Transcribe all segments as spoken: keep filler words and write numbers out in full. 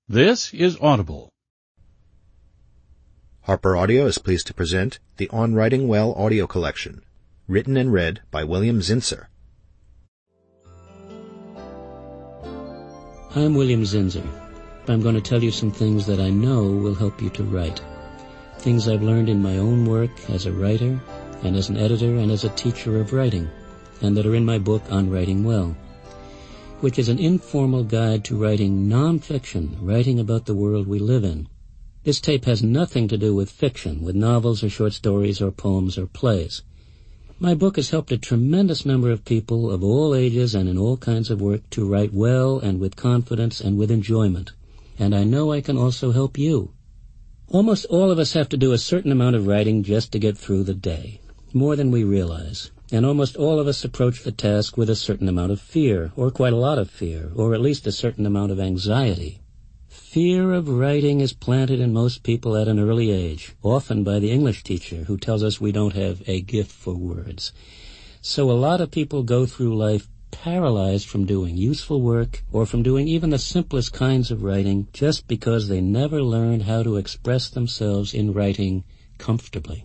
This is Audible. Harper Audio is pleased to present the On Writing Well audio collection, written and read by William Zinsser. I'm William Zinsser. I'm going to tell you some things that I know will help you to write. Things I've learned in my own work as a writer, and as an editor, and as a teacher of writing, and that are in my book On Writing Well, which is an informal guide to writing nonfiction, writing about the world we live in. This tape has nothing to do with fiction, with novels or short stories or poems or plays. My book has helped a tremendous number of people of all ages and in all kinds of work to write well and with confidence and with enjoyment. And I know I can also help you. Almost all of us have to do a certain amount of writing just to get through the day, more than we realize. And almost all of us approach the task with a certain amount of fear, or quite a lot of fear, or at least a certain amount of anxiety. Fear of writing is planted in most people at an early age, often by the English teacher who tells us we don't have a gift for words. So a lot of people go through life paralyzed from doing useful work or from doing even the simplest kinds of writing just because they never learned how to express themselves in writing comfortably.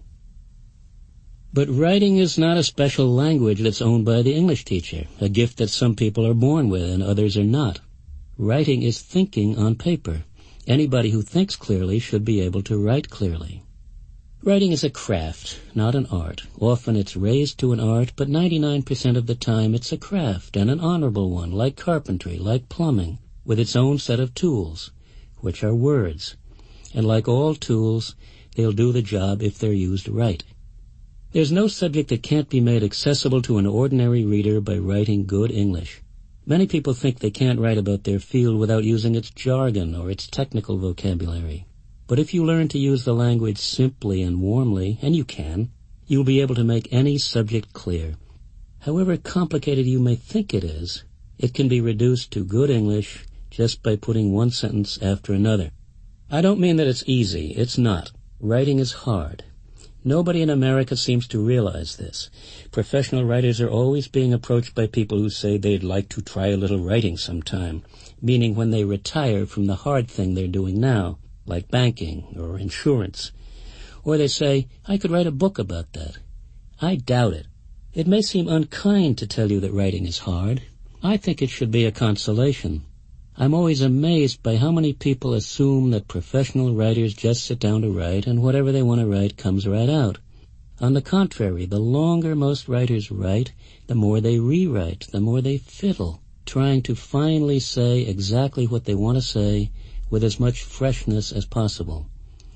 But writing is not a special language that's owned by the English teacher, a gift that some people are born with and others are not. Writing is thinking on paper. Anybody who thinks clearly should be able to write clearly. Writing is a craft, not an art. Often it's raised to an art, but ninety-nine percent of the time it's a craft, and an honorable one, like carpentry, like plumbing, with its own set of tools, which are words. And like all tools, they'll do the job if they're used right. There's no subject that can't be made accessible to an ordinary reader by writing good English. Many people think they can't write about their field without using its jargon or its technical vocabulary. But if you learn to use the language simply and warmly, and you can, you'll be able to make any subject clear. However complicated you may think it is, it can be reduced to good English just by putting one sentence after another. I don't mean that it's easy. It's not. Writing is hard. Nobody in America seems to realize this. Professional writers are always being approached by people who say they'd like to try a little writing sometime, meaning when they retire from the hard thing they're doing now, like banking or insurance. Or they say, I could write a book about that. I doubt it. It may seem unkind to tell you that writing is hard. I think it should be a consolation. I'm always amazed by how many people assume that professional writers just sit down to write and whatever they want to write comes right out. On the contrary, the longer most writers write, the more they rewrite, the more they fiddle, trying to finally say exactly what they want to say with as much freshness as possible.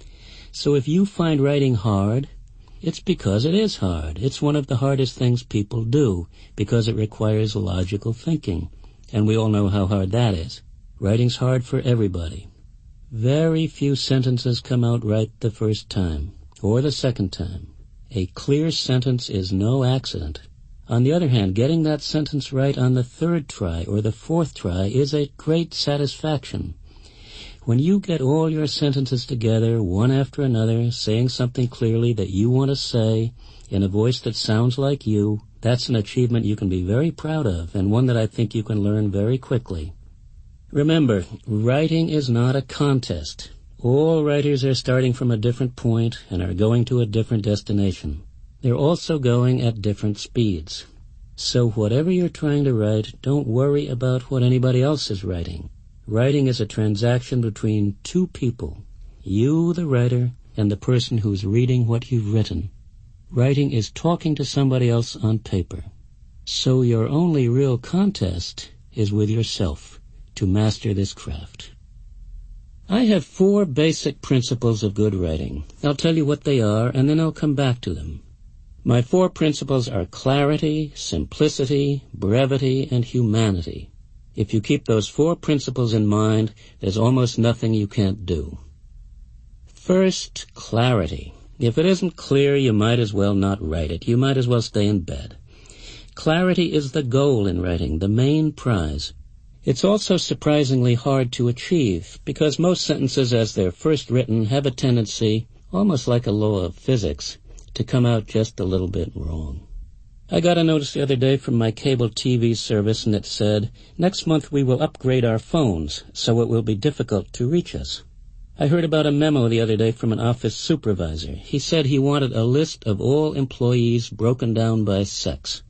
So if you find writing hard, it's because it is hard. It's one of the hardest things people do because it requires logical thinking, and we all know how hard that is. Writing's hard for everybody. Very few sentences come out right the first time, or the second time. A clear sentence is no accident. On the other hand, getting that sentence right on the third try or the fourth try is a great satisfaction. When you get all your sentences together, one after another, saying something clearly that you want to say in a voice that sounds like you, that's an achievement you can be very proud of, and one that I think you can learn very quickly. Remember, writing is not a contest. All writers are starting from a different point and are going to a different destination. They're also going at different speeds. So whatever you're trying to write, don't worry about what anybody else is writing. Writing is a transaction between two people, you, the writer, and the person who's reading what you've written. Writing is talking to somebody else on paper. So your only real contest is with yourself to master this craft. I have four basic principles of good writing. I'll tell you what they are, and then I'll come back to them. My four principles are clarity, simplicity, brevity, and humanity. If you keep those four principles in mind, there's almost nothing you can't do. First, clarity. If it isn't clear, you might as well not write it. You might as well stay in bed. Clarity is the goal in writing, the main prize. It's also surprisingly hard to achieve, because most sentences as they're first written have a tendency, almost like a law of physics, to come out just a little bit wrong. I got a notice the other day from my cable T V service, and it said, "Next month we will upgrade our phones, so it will be difficult to reach us." I heard about a memo the other day from an office supervisor. He said he wanted a list of all employees broken down by sex.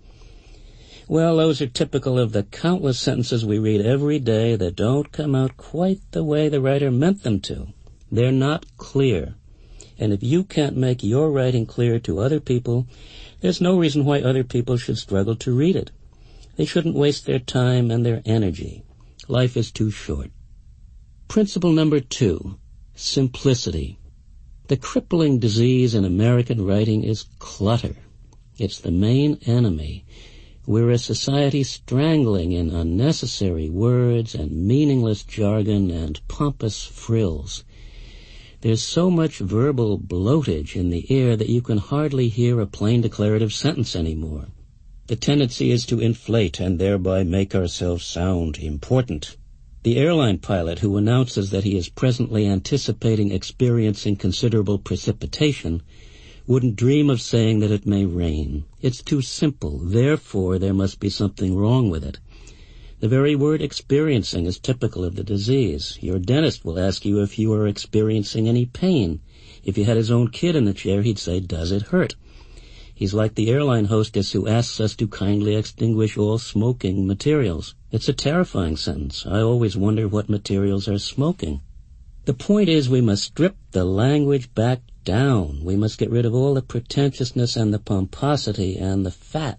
Well, those are typical of the countless sentences we read every day that don't come out quite the way the writer meant them to. They're not clear. And if you can't make your writing clear to other people, there's no reason why other people should struggle to read it. They shouldn't waste their time and their energy. Life is too short. Principle number two, simplicity. The crippling disease in American writing is clutter. It's the main enemy. We're a society strangling in unnecessary words and meaningless jargon and pompous frills. There's so much verbal bloatage in the air that you can hardly hear a plain declarative sentence anymore. The tendency is to inflate and thereby make ourselves sound important. The airline pilot who announces that he is presently anticipating experiencing considerable precipitation wouldn't dream of saying that it may rain. It's too simple, therefore there must be something wrong with it. The very word experiencing is typical of the disease. Your dentist will ask you if you are experiencing any pain. If you had his own kid in the chair, he'd say, "Does it hurt?" He's like the airline hostess who asks us to kindly extinguish all smoking materials. It's a terrifying sentence. I always wonder what materials are smoking. The point is we must strip the language back down. We must get rid of all the pretentiousness and the pomposity and the fat.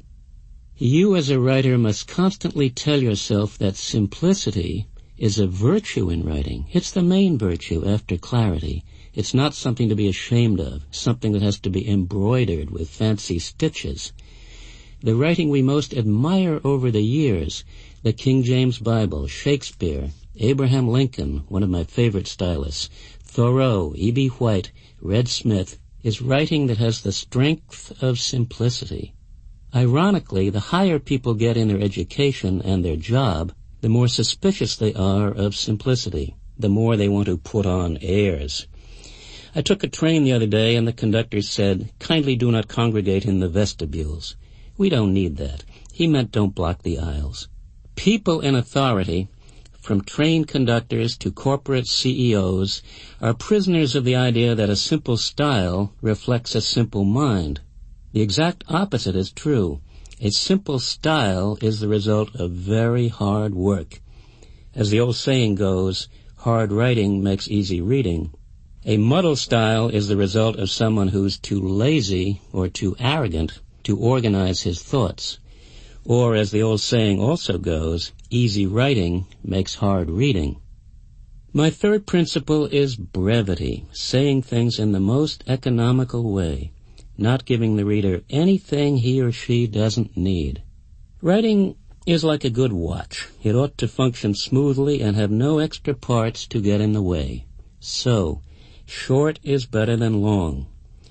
You as a writer must constantly tell yourself that simplicity is a virtue in writing. It's the main virtue after clarity. It's not something to be ashamed of, something that has to be embroidered with fancy stitches. The writing we most admire over the years, the King James Bible, Shakespeare, Abraham Lincoln, one of my favorite stylists, Thoreau, E B White, Red Smith, is writing that has the strength of simplicity. Ironically, the higher people get in their education and their job, the more suspicious they are of simplicity, the more they want to put on airs. I took a train the other day and the conductor said, "Kindly do not congregate in the vestibules." We don't need that. He meant don't block the aisles. People in authority, from train conductors to corporate C E Os, are prisoners of the idea that a simple style reflects a simple mind. The exact opposite is true. A simple style is the result of very hard work. As the old saying goes, hard writing makes easy reading. A muddle style is the result of someone who's too lazy or too arrogant to organize his thoughts. Or, as the old saying also goes, easy writing makes hard reading. My third principle is brevity, saying things in the most economical way, not giving the reader anything he or she doesn't need. Writing is like a good watch. It ought to function smoothly and have no extra parts to get in the way. So, short is better than long.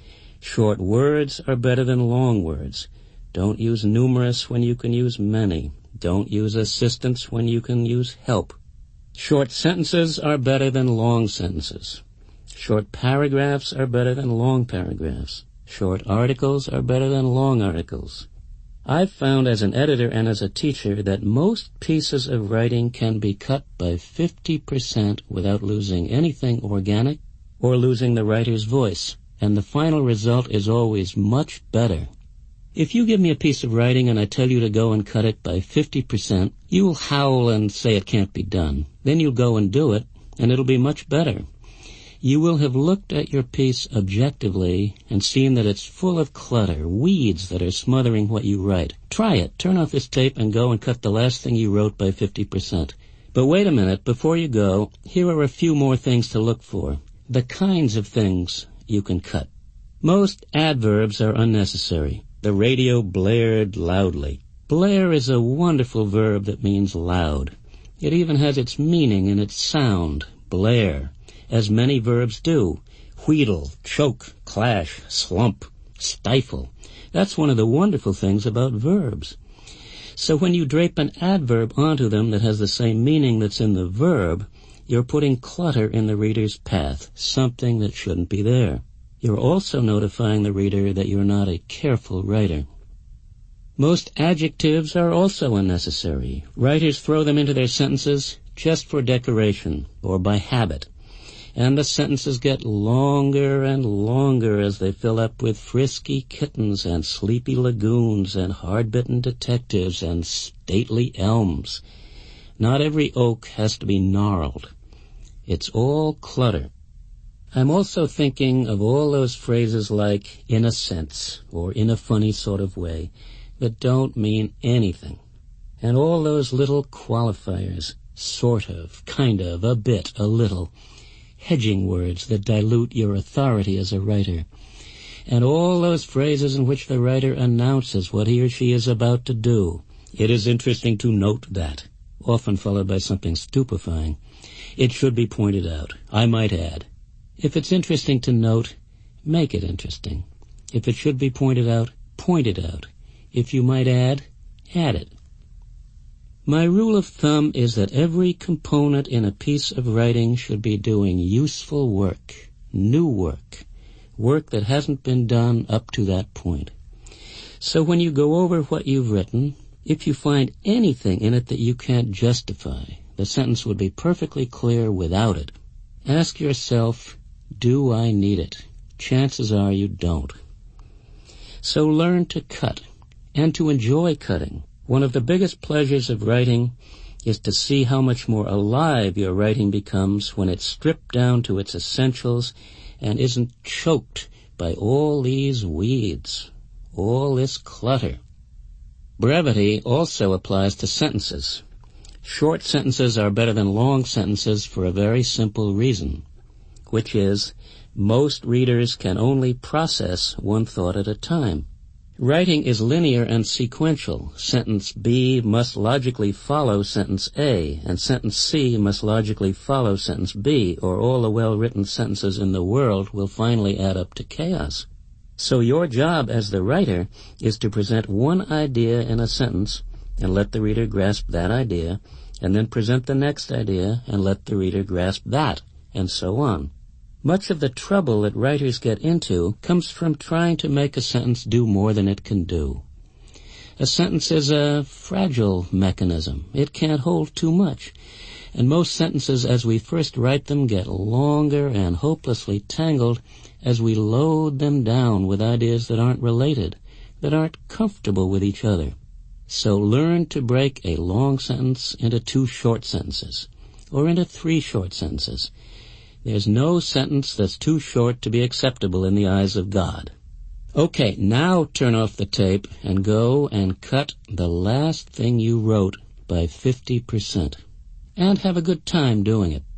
Short words are better than long words. Don't use numerous when you can use many. Don't use assistance when you can use help. Short sentences are better than long sentences. Short paragraphs are better than long paragraphs. Short articles are better than long articles. I've found as an editor and as a teacher that most pieces of writing can be cut by fifty percent without losing anything organic or losing the writer's voice, and the final result is always much better. If you give me a piece of writing and I tell you to go and cut it by fifty percent, you will howl and say it can't be done. Then you'll go and do it, and it'll be much better. You will have looked at your piece objectively and seen that it's full of clutter, weeds that are smothering what you write. Try it. Turn off this tape and go and cut the last thing you wrote by fifty percent. But wait a minute. Before you go, here are a few more things to look for. The kinds of things you can cut. Most adverbs are unnecessary. The radio blared loudly. Blare is a wonderful verb that means loud. It even has its meaning in its sound, blare, as many verbs do. Wheedle, choke, clash, slump, stifle. That's one of the wonderful things about verbs. So when you drape an adverb onto them that has the same meaning that's in the verb, you're putting clutter in the reader's path, something that shouldn't be there. You're also notifying the reader that you're not a careful writer. Most adjectives are also unnecessary. Writers throw them into their sentences just for decoration or by habit, and the sentences get longer and longer as they fill up with frisky kittens and sleepy lagoons and hard-bitten detectives and stately elms. Not every oak has to be gnarled. It's all clutter. I'm also thinking of all those phrases like "in a sense" or "in a funny sort of way" that don't mean anything. And all those little qualifiers, sort of, kind of, a bit, a little, hedging words that dilute your authority as a writer. And all those phrases in which the writer announces what he or she is about to do. It is interesting to note that, often followed by something stupefying. It should be pointed out, I might add. If it's interesting to note, make it interesting. If it should be pointed out, point it out. If you might add, add it. My rule of thumb is that every component in a piece of writing should be doing useful work, new work, work that hasn't been done up to that point. So when you go over what you've written, if you find anything in it that you can't justify, the sentence would be perfectly clear without it. Ask yourself, do I need it? Chances are you don't. So learn to cut, and to enjoy cutting. One of the biggest pleasures of writing is to see how much more alive your writing becomes when it's stripped down to its essentials and isn't choked by all these weeds, all this clutter. Brevity also applies to sentences. Short sentences are better than long sentences for a very simple reason, which is most readers can only process one thought at a time. Writing is linear and sequential. Sentence B must logically follow sentence A, and sentence C must logically follow sentence B, or all the well-written sentences in the world will finally add up to chaos. So your job as the writer is to present one idea in a sentence and let the reader grasp that idea, and then present the next idea and let the reader grasp that, and so on. Much of the trouble that writers get into comes from trying to make a sentence do more than it can do. A sentence is a fragile mechanism. It can't hold too much. And most sentences as we first write them get longer and hopelessly tangled as we load them down with ideas that aren't related, that aren't comfortable with each other. So learn to break a long sentence into two short sentences, or into three short sentences. There's no sentence that's too short to be acceptable in the eyes of God. Okay, now turn off the tape and go and cut the last thing you wrote by fifty percent. And have a good time doing it.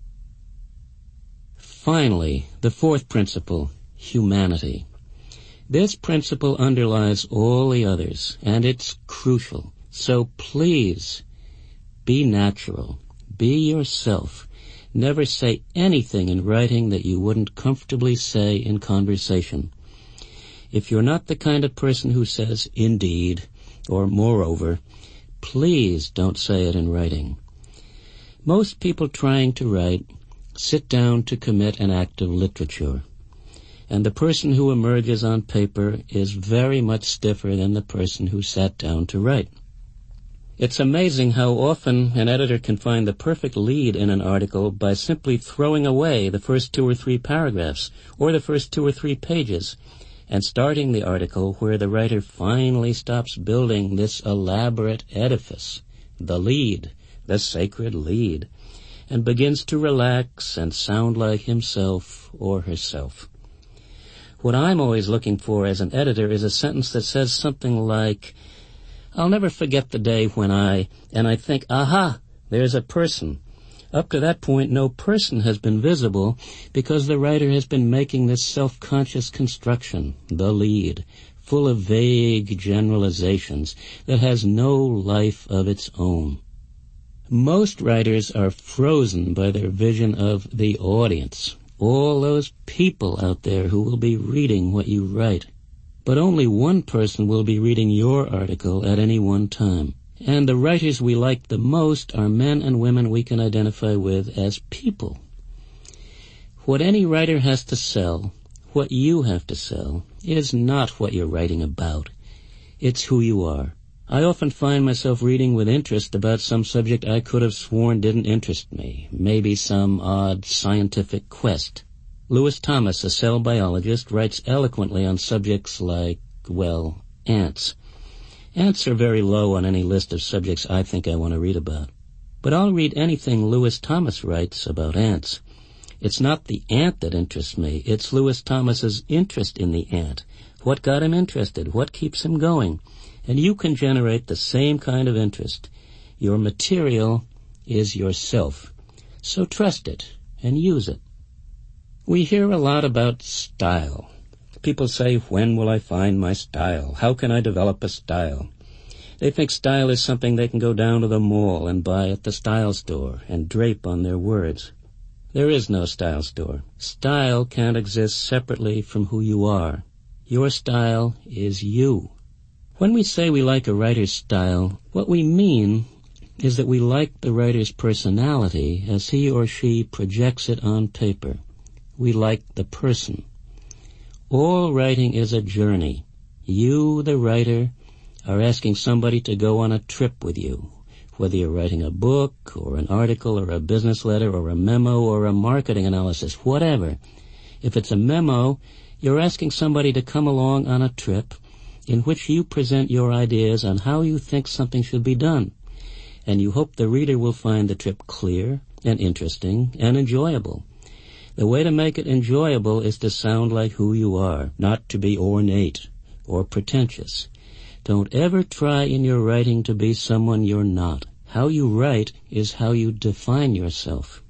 Finally, the fourth principle, humanity. This principle underlies all the others, and it's crucial. So please, be natural. Be yourself. Never say anything in writing that you wouldn't comfortably say in conversation. If you're not the kind of person who says, indeed, or moreover, please don't say it in writing. Most people trying to write sit down to commit an act of literature, and the person who emerges on paper is very much stiffer than the person who sat down to write. It's amazing how often an editor can find the perfect lead in an article by simply throwing away the first two or three paragraphs or the first two or three pages and starting the article where the writer finally stops building this elaborate edifice, the lead, the sacred lead, and begins to relax and sound like himself or herself. What I'm always looking for as an editor is a sentence that says something like, I'll never forget the day when I, and I think, aha, there's a person. Up to that point, no person has been visible because the writer has been making this self-conscious construction, the lead, full of vague generalizations that has no life of its own. Most writers are frozen by their vision of the audience, all those people out there who will be reading what you write. But only one person will be reading your article at any one time. And the writers we like the most are men and women we can identify with as people. What any writer has to sell, what you have to sell, is not what you're writing about. It's who you are. I often find myself reading with interest about some subject I could have sworn didn't interest me, maybe some odd scientific quest. Lewis Thomas, a cell biologist, writes eloquently on subjects like, well, ants. Ants are very low on any list of subjects I think I want to read about. But I'll read anything Lewis Thomas writes about ants. It's not the ant that interests me, it's Lewis Thomas's interest in the ant. What got him interested? What keeps him going? And you can generate the same kind of interest. Your material is yourself. So trust it and use it. We hear a lot about style. People say, when will I find my style? How can I develop a style? They think style is something they can go down to the mall and buy at the style store and drape on their words. There is no style store. Style can't exist separately from who you are. Your style is you. When we say we like a writer's style, what we mean is that we like the writer's personality as he or she projects it on paper. We like the person. All writing is a journey. You, the writer, are asking somebody to go on a trip with you, whether you're writing a book or an article or a business letter or a memo or a marketing analysis, whatever. If it's a memo, you're asking somebody to come along on a trip in which you present your ideas on how you think something should be done, and you hope the reader will find the trip clear and interesting and enjoyable. The way to make it enjoyable is to sound like who you are, not to be ornate or pretentious. Don't ever try in your writing to be someone you're not. How you write is how you define yourself.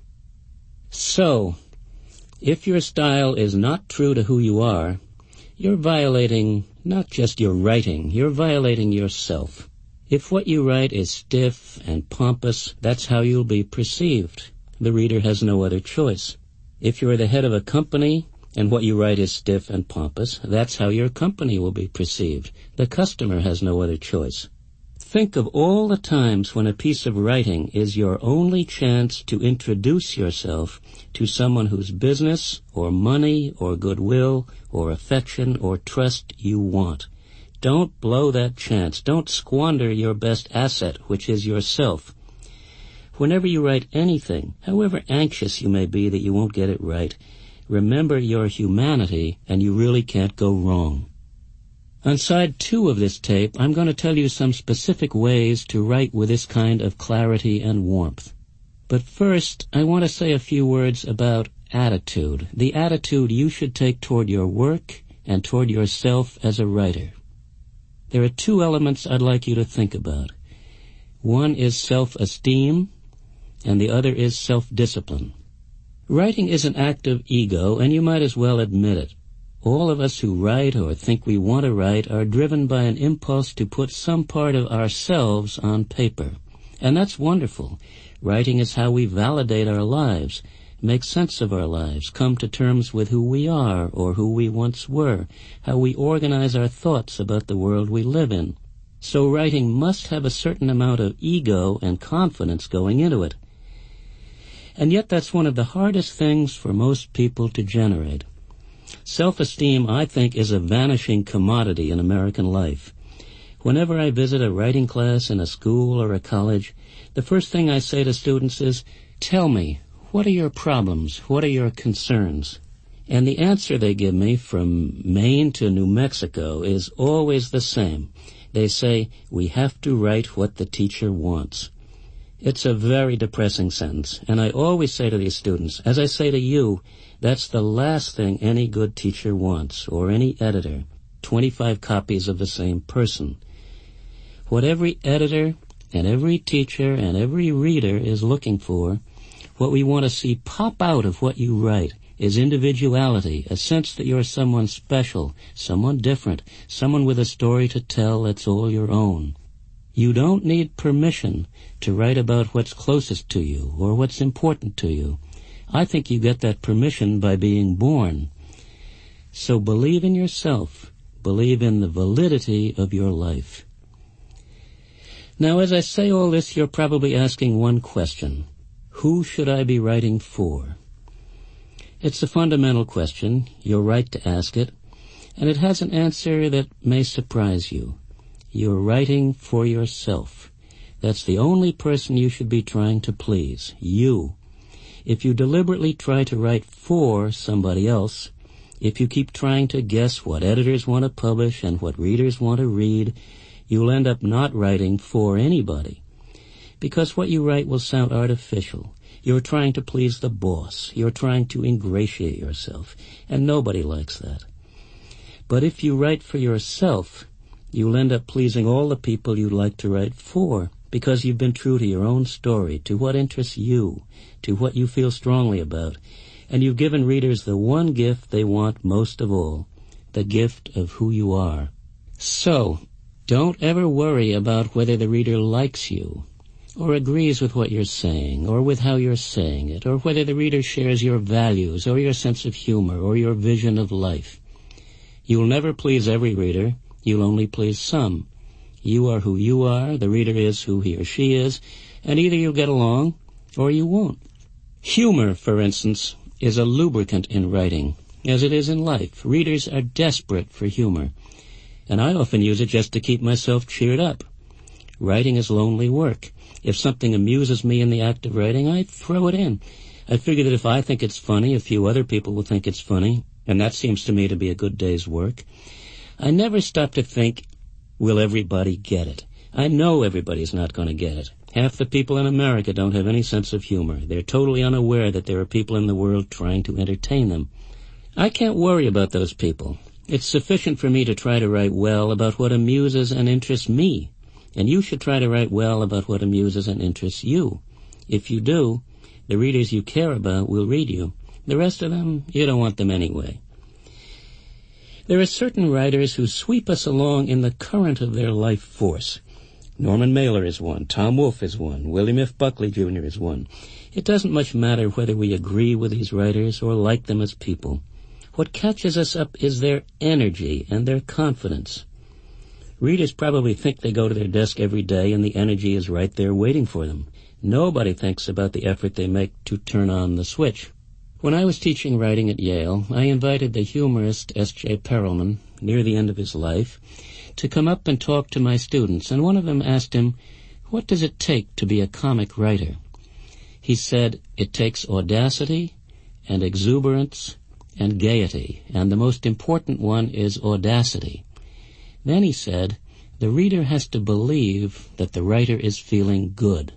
So, if your style is not true to who you are, you're violating not just your writing, you're violating yourself. If what you write is stiff and pompous, that's how you'll be perceived. The reader has no other choice. If you're the head of a company and what you write is stiff and pompous, that's how your company will be perceived. The customer has no other choice. Think of all the times when a piece of writing is your only chance to introduce yourself to someone whose business or money or goodwill or affection or trust you want. Don't blow that chance. Don't squander your best asset, which is yourself. Whenever you write anything, however anxious you may be that you won't get it right, remember your humanity and you really can't go wrong. On side two of this tape, I'm going to tell you some specific ways to write with this kind of clarity and warmth. But first, I want to say a few words about attitude, the attitude you should take toward your work and toward yourself as a writer. There are two elements I'd like you to think about. One is self-esteem, and the other is self-discipline. Writing is an act of ego, and you might as well admit it. All of us who write or think we want to write are driven by an impulse to put some part of ourselves on paper. And that's wonderful. Writing is how we validate our lives, make sense of our lives, come to terms with who we are or who we once were, how we organize our thoughts about the world we live in. So writing must have a certain amount of ego and confidence going into it. And yet that's one of the hardest things for most people to generate. Self-esteem, I think, is a vanishing commodity in American life. Whenever I visit a writing class in a school or a college, the first thing I say to students is, tell me, what are your problems? What are your concerns? And the answer they give me from Maine to New Mexico is always the same. They say, we have to write what the teacher wants. It's a very depressing sentence, and I always say to these students, as I say to you, that's the last thing any good teacher wants, or any editor, twenty-five copies of the same person. What every editor and every teacher and every reader is looking for, what we want to see pop out of what you write, is individuality, a sense that you're someone special, someone different, someone with a story to tell that's all your own. You don't need permission to write about what's closest to you or what's important to you. I think you get that permission by being born. So believe in yourself. Believe in the validity of your life. Now, as I say all this, you're probably asking one question. Who should I be writing for? It's a fundamental question. You're right to ask it. And it has an answer that may surprise you. You're writing for yourself. That's the only person you should be trying to please, you. If you deliberately try to write for somebody else, if you keep trying to guess what editors want to publish and what readers want to read, you'll end up not writing for anybody. Because what you write will sound artificial. You're trying to please the boss. You're trying to ingratiate yourself, and nobody likes that. But if you write for yourself, you'll end up pleasing all the people you'd like to write for, because you've been true to your own story, to what interests you, to what you feel strongly about, and you've given readers the one gift they want most of all, the gift of who you are. So, don't ever worry about whether the reader likes you, or agrees with what you're saying, or with how you're saying it, or whether the reader shares your values, or your sense of humor, or your vision of life. You'll never please every reader. You'll only please some. You are who you are, the reader is who he or she is, and either you'll get along or you won't. Humor, for instance, is a lubricant in writing, as it is in life. Readers are desperate for humor, and I often use it just to keep myself cheered up. Writing is lonely work. If something amuses me in the act of writing, I throw it in. I figure that if I think it's funny, a few other people will think it's funny, and that seems to me to be a good day's work. I never stop to think, will everybody get it? I know everybody's not going to get it. Half the people in America don't have any sense of humor. They're totally unaware that there are people in the world trying to entertain them. I can't worry about those people. It's sufficient for me to try to write well about what amuses and interests me. And you should try to write well about what amuses and interests you. If you do, the readers you care about will read you. The rest of them, you don't want them anyway. There are certain writers who sweep us along in the current of their life force. Norman Mailer is one. Tom Wolfe is one. William F. Buckley Junior is one. It doesn't much matter whether we agree with these writers or like them as people. What catches us up is their energy and their confidence. Readers probably think they go to their desk every day and the energy is right there waiting for them. Nobody thinks about the effort they make to turn on the switch. When I was teaching writing at Yale, I invited the humorist S J Perelman, near the end of his life, to come up and talk to my students, and one of them asked him, "What does it take to be a comic writer?" He said, "It takes audacity and exuberance and gaiety, and the most important one is audacity." Then he said, "The reader has to believe that the writer is feeling good."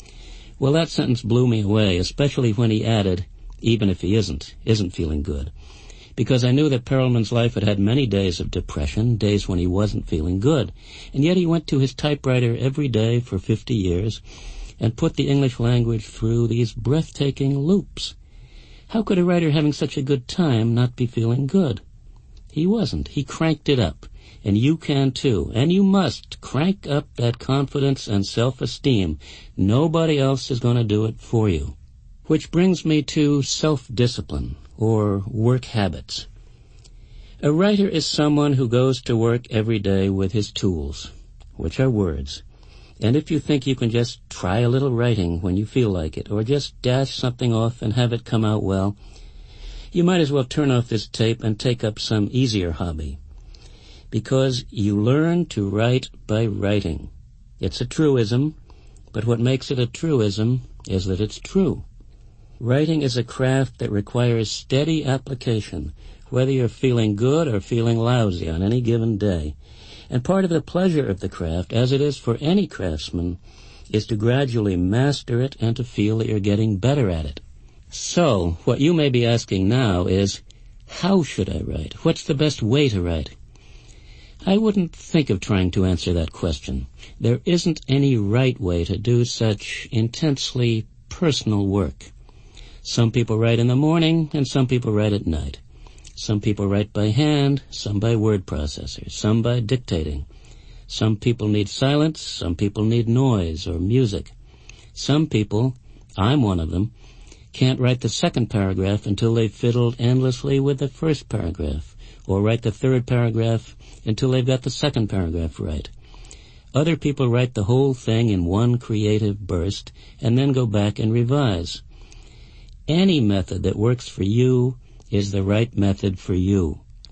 Well, that sentence blew me away, especially when he added, even if he isn't, isn't feeling good. Because I knew that Perelman's life had had many days of depression, days when he wasn't feeling good. And yet he went to his typewriter every day for fifty years and put the English language through these breathtaking loops. How could a writer having such a good time not be feeling good? He wasn't. He cranked it up. And you can too. And you must crank up that confidence and self-esteem. Nobody else is going to do it for you. Which brings me to self-discipline, or work habits. A writer is someone who goes to work every day with his tools, which are words. And if you think you can just try a little writing when you feel like it, or just dash something off and have it come out well, you might as well turn off this tape and take up some easier hobby. Because you learn to write by writing. It's a truism, but what makes it a truism is that it's true. Writing is a craft that requires steady application, whether you're feeling good or feeling lousy on any given day. And part of the pleasure of the craft, as it is for any craftsman, is to gradually master it and to feel that you're getting better at it. So, what you may be asking now is, how should I write? What's the best way to write? I wouldn't think of trying to answer that question. There isn't any right way to do such intensely personal work. Some people write in the morning, and some people write at night. Some people write by hand, some by word processors, some by dictating. Some people need silence, some people need noise or music. Some people, I'm one of them, can't write the second paragraph until they've fiddled endlessly with the first paragraph, or write the third paragraph until they've got the second paragraph right. Other people write the whole thing in one creative burst and then go back and revise. Any method that works for you is the right method for you.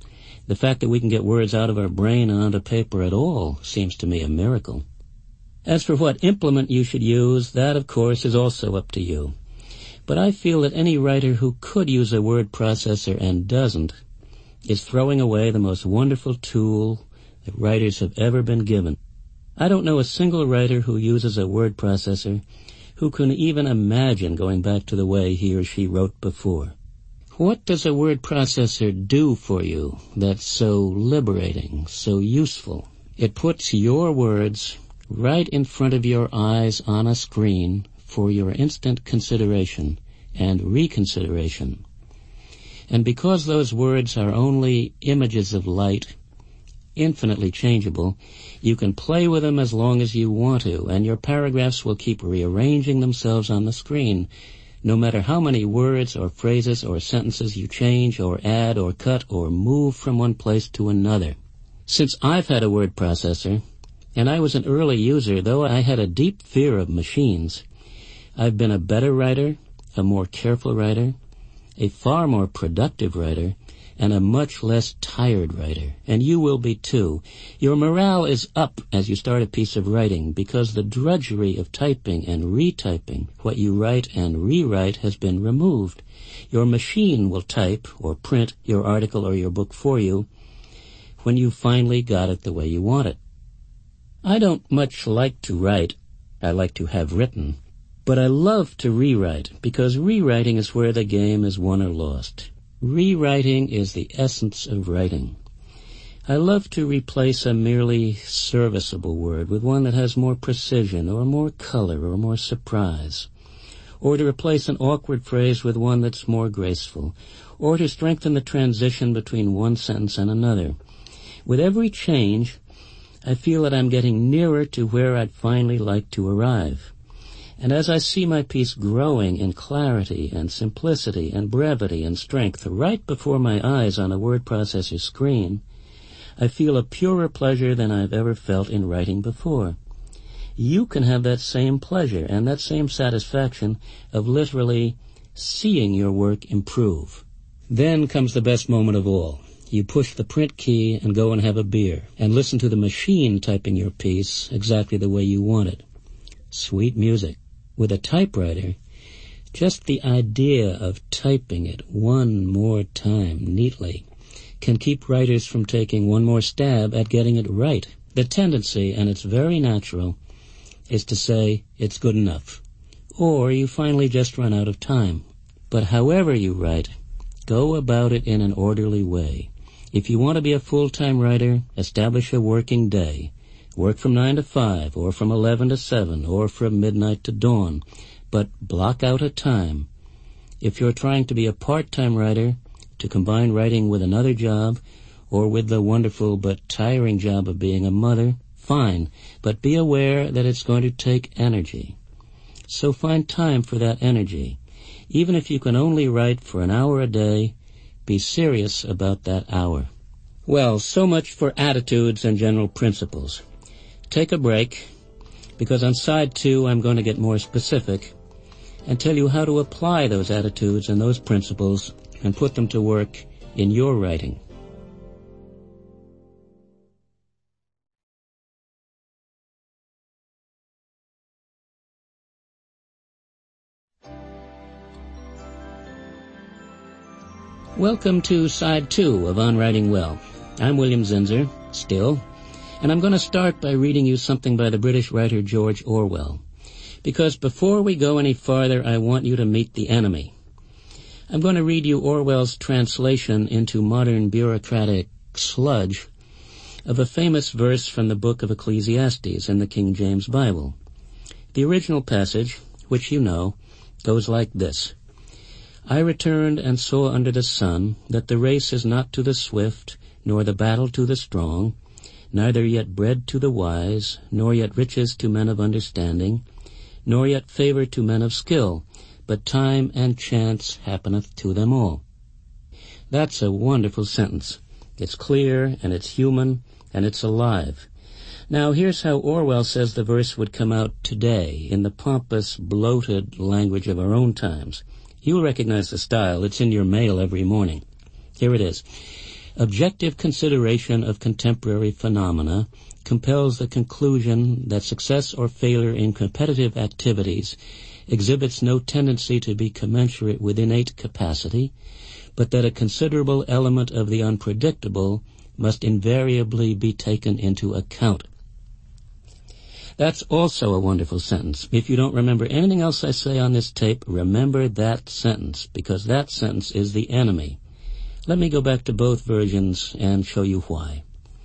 The fact that we can get words out of our brain and onto paper at all seems to me a miracle. As for what implement you should use, that, of course, is also up to you. But I feel that any writer who could use a word processor and doesn't is throwing away the most wonderful tool that writers have ever been given. I don't know a single writer who uses a word processor who can even imagine going back to the way he or she wrote before. What does a word processor do for you that's so liberating, so useful? It puts your words right in front of your eyes on a screen for your instant consideration and reconsideration. And because those words are only images of light, infinitely changeable, you can play with them as long as you want to, and your paragraphs will keep rearranging themselves on the screen, no matter how many words or phrases or sentences you change or add or cut or move from one place to another. Since I've had a word processor, and I was an early user, though I had a deep fear of machines, I've been a better writer, a more careful writer, a far more productive writer, and a much less tired writer. And you will be too. Your morale is up as you start a piece of writing because the drudgery of typing and retyping what you write and rewrite has been removed. Your machine will type or print your article or your book for you when you finally got it the way you want it. I don't much like to write. I like to have written. But I love to rewrite because rewriting is where the game is won or lost. Rewriting is the essence of writing. I love to replace a merely serviceable word with one that has more precision or more color or more surprise, or to replace an awkward phrase with one that's more graceful, or to strengthen the transition between one sentence and another. With every change, I feel that I'm getting nearer to where I'd finally like to arrive. And as I see my piece growing in clarity and simplicity and brevity and strength right before my eyes on a word processor screen, I feel a purer pleasure than I've ever felt in writing before. You can have that same pleasure and that same satisfaction of literally seeing your work improve. Then comes the best moment of all. You push the print key and go and have a beer and listen to the machine typing your piece exactly the way you want it. Sweet music. With a typewriter, just the idea of typing it one more time neatly can keep writers from taking one more stab at getting it right. The tendency, and it's very natural, is to say it's good enough, or you finally just run out of time. But however you write, go about it in an orderly way. If you want to be a full-time writer, establish a working day. Work from nine to five, or from eleven to seven, or from midnight to dawn, but block out a time. If you're trying to be a part-time writer, to combine writing with another job, or with the wonderful but tiring job of being a mother, fine, but be aware that it's going to take energy. So find time for that energy. Even if you can only write for an hour a day, be serious about that hour. Well, so much for attitudes and general principles. Take a break, because on side two I'm going to get more specific and tell you how to apply those attitudes and those principles and put them to work in your writing. Welcome to side two of On Writing Well. I'm William Zinsser, still, and I'm going to start by reading you something by the British writer George Orwell, because before we go any farther, I want you to meet the enemy. I'm going to read you Orwell's translation into modern bureaucratic sludge of a famous verse from the book of Ecclesiastes in the King James Bible. The original passage, which you know, goes like this. I returned and saw under the sun that the race is not to the swift, nor the battle to the strong, neither yet bread to the wise, nor yet riches to men of understanding, nor yet favor to men of skill, but time and chance happeneth to them all. That's a wonderful sentence. It's clear, and it's human, and it's alive. Now, here's how Orwell says the verse would come out today, in the pompous, bloated language of our own times. You'll recognize the style. It's in your mail every morning. Here it is. Objective consideration of contemporary phenomena compels the conclusion that success or failure in competitive activities exhibits no tendency to be commensurate with innate capacity, but that a considerable element of the unpredictable must invariably be taken into account. That's also a wonderful sentence. If you don't remember anything else I say on this tape, remember that sentence, because that sentence is the enemy. Let me go back to both versions and show you why.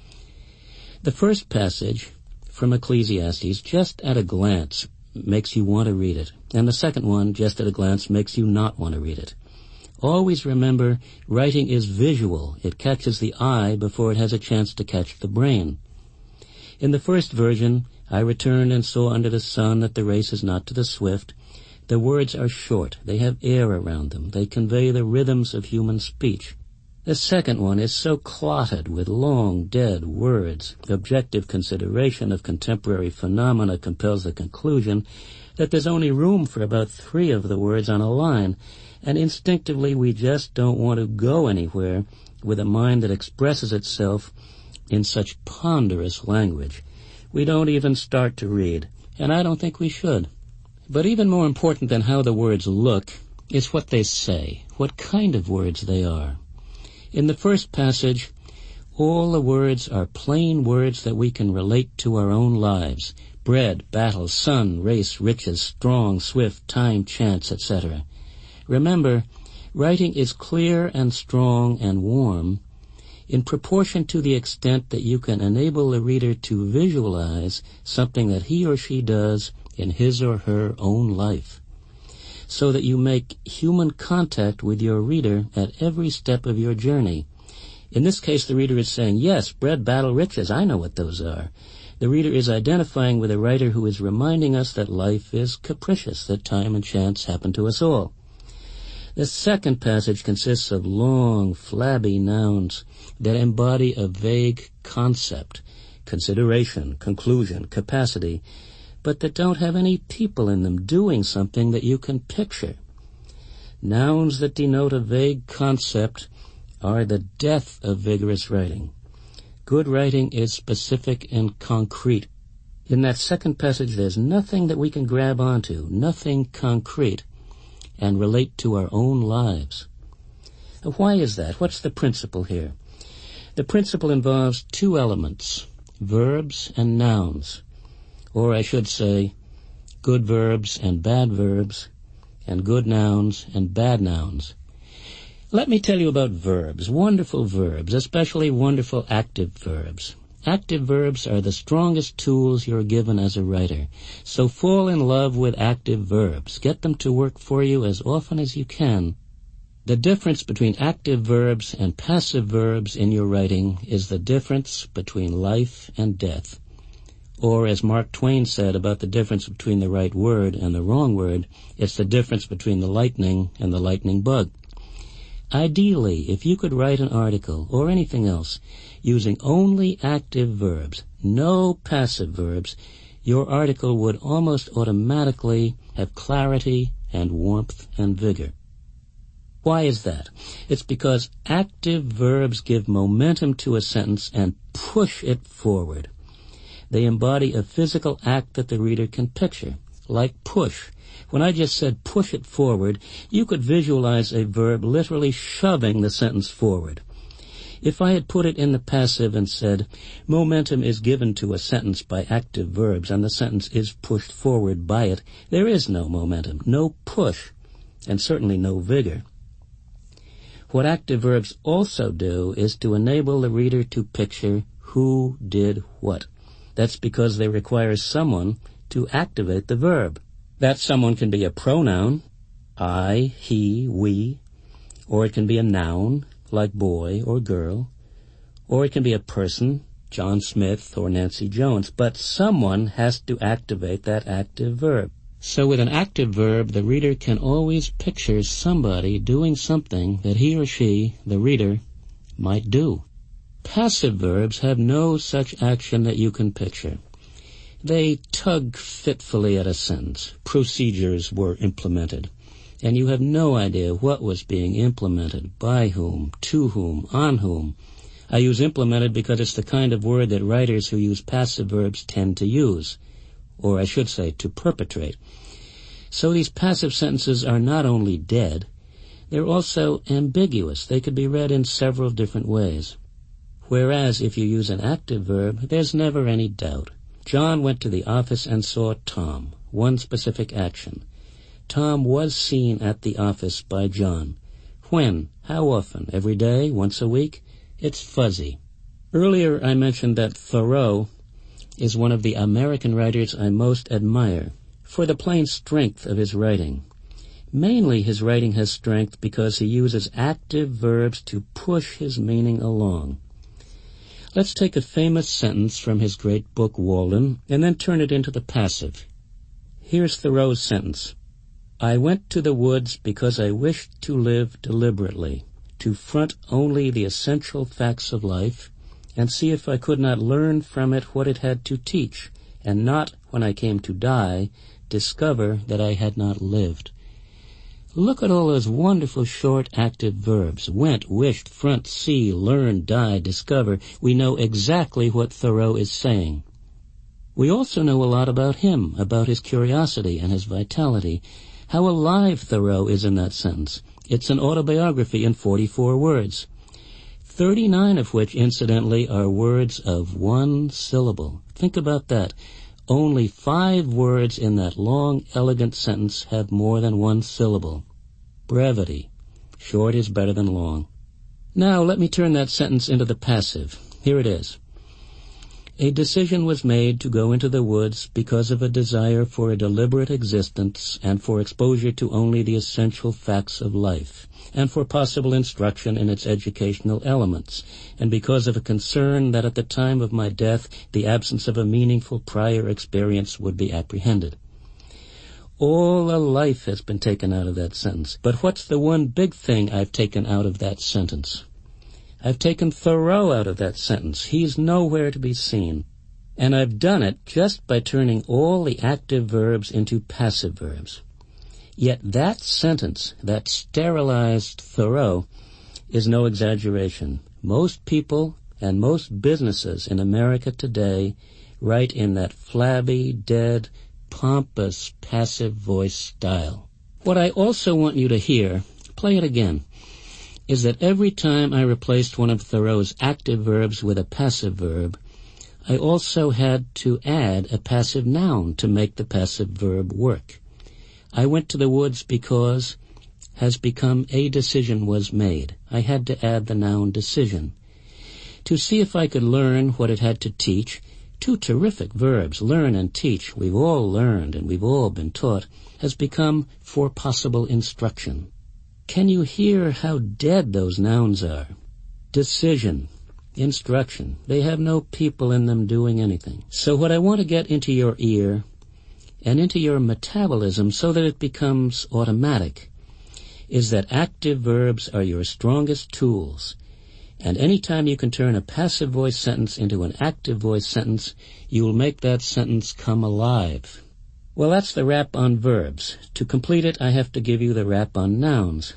The first passage from Ecclesiastes, just at a glance, makes you want to read it. And the second one, just at a glance, makes you not want to read it. Always remember, writing is visual. It catches the eye before it has a chance to catch the brain. In the first version, I returned and saw under the sun that the race is not to the swift. The words are short. They have air around them. They convey the rhythms of human speech. The second one is so clotted with long, dead words. Objective consideration of contemporary phenomena compels the conclusion that there's only room for about three of the words on a line, and instinctively we just don't want to go anywhere with a mind that expresses itself in such ponderous language. We don't even start to read, and I don't think we should. But even more important than how the words look is what they say, what kind of words they are. In the first passage, all the words are plain words that we can relate to our own lives. Bread, battle, sun, race, riches, strong, swift, time, chance, et cetera. Remember, writing is clear and strong and warm in proportion to the extent that you can enable the reader to visualize something that he or she does in his or her own life, so that you make human contact with your reader at every step of your journey. In this case, the reader is saying, yes, bread, battle, riches, I know what those are. The reader is identifying with a writer who is reminding us that life is capricious, that time and chance happen to us all. The second passage consists of long, flabby nouns that embody a vague concept, consideration, conclusion, capacity, but that don't have any people in them doing something that you can picture. Nouns that denote a vague concept are the death of vigorous writing. Good writing is specific and concrete. In that second passage, there's nothing that we can grab onto, nothing concrete, and relate to our own lives. Why is that? What's the principle here? The principle involves two elements, verbs and nouns, or I should say, good verbs and bad verbs, and good nouns and bad nouns. Let me tell you about verbs, wonderful verbs, especially wonderful active verbs. Active verbs are the strongest tools you're given as a writer, so fall in love with active verbs. Get them to work for you as often as you can. The difference between active verbs and passive verbs in your writing is the difference between life and death. Or, as Mark Twain said about the difference between the right word and the wrong word, it's the difference between the lightning and the lightning bug. Ideally, if you could write an article or anything else using only active verbs, no passive verbs, your article would almost automatically have clarity and warmth and vigor. Why is that? It's because active verbs give momentum to a sentence and push it forward. They embody a physical act that the reader can picture, like push. When I just said push it forward, you could visualize a verb literally shoving the sentence forward. If I had put it in the passive and said, momentum is given to a sentence by active verbs and the sentence is pushed forward by it, there is no momentum, no push, and certainly no vigor. What active verbs also do is to enable the reader to picture who did what. That's because they require someone to activate the verb. That someone can be a pronoun, I, he, we, or it can be a noun, like boy or girl, or it can be a person, John Smith or Nancy Jones, but someone has to activate that active verb. So with an active verb, the reader can always picture somebody doing something that he or she, the reader, might do. Passive verbs have no such action that you can picture. They tug fitfully at a sentence. Procedures were implemented, and you have no idea what was being implemented, by whom, to whom, on whom. I use implemented because it's the kind of word that writers who use passive verbs tend to use, or I should say, to perpetrate. So these passive sentences are not only dead, they're also ambiguous. They could be read in several different ways. Whereas if you use an active verb, there's never any doubt. John went to the office and saw Tom, one specific action. Tom was seen at the office by John. When? How often? Every day? Once a week? It's fuzzy. Earlier I mentioned that Thoreau is one of the American writers I most admire for the plain strength of his writing. Mainly his writing has strength because he uses active verbs to push his meaning along. Let's take a famous sentence from his great book, Walden, and then turn it into the passive. Here's Thoreau's sentence. I went to the woods because I wished to live deliberately, to front only the essential facts of life, and see if I could not learn from it what it had to teach, and not, when I came to die, discover that I had not lived. Look at all those wonderful short active verbs. Went, wished, front, see, learn, die, discover. We know exactly what Thoreau is saying. We also know a lot about him, about his curiosity and his vitality. How alive Thoreau is in that sentence. It's an autobiography in forty-four words, thirty-nine of which, incidentally, are words of one syllable. Think about that. Only five words in that long, elegant sentence have more than one syllable. Brevity. Short is better than long. Now let me turn that sentence into the passive. Here it is. A decision was made to go into the woods because of a desire for a deliberate existence and for exposure to only the essential facts of life, and for possible instruction in its educational elements, and because of a concern that at the time of my death the absence of a meaningful prior experience would be apprehended. All a life has been taken out of that sentence. But what's the one big thing I've taken out of that sentence? I've taken Thoreau out of that sentence. He's nowhere to be seen. And I've done it just by turning all the active verbs into passive verbs. Yet that sentence, that sterilized Thoreau, is no exaggeration. Most people and most businesses in America today write in that flabby, dead, pompous, passive voice style. What I also want you to hear, play it again, is that every time I replaced one of Thoreau's active verbs with a passive verb, I also had to add a passive noun to make the passive verb work. I went to the woods because has become a decision was made. I had to add the noun decision. To see if I could learn what it had to teach, two terrific verbs, learn and teach, we've all learned and we've all been taught, has become for possible instruction. Can you hear how dead those nouns are? Decision, instruction, they have no people in them doing anything. So what I want to get into your ear and into your metabolism so that it becomes automatic is that active verbs are your strongest tools. And any time you can turn a passive voice sentence into an active voice sentence, you will make that sentence come alive. Well, that's the rap on verbs. To complete it, I have to give you the rap on nouns.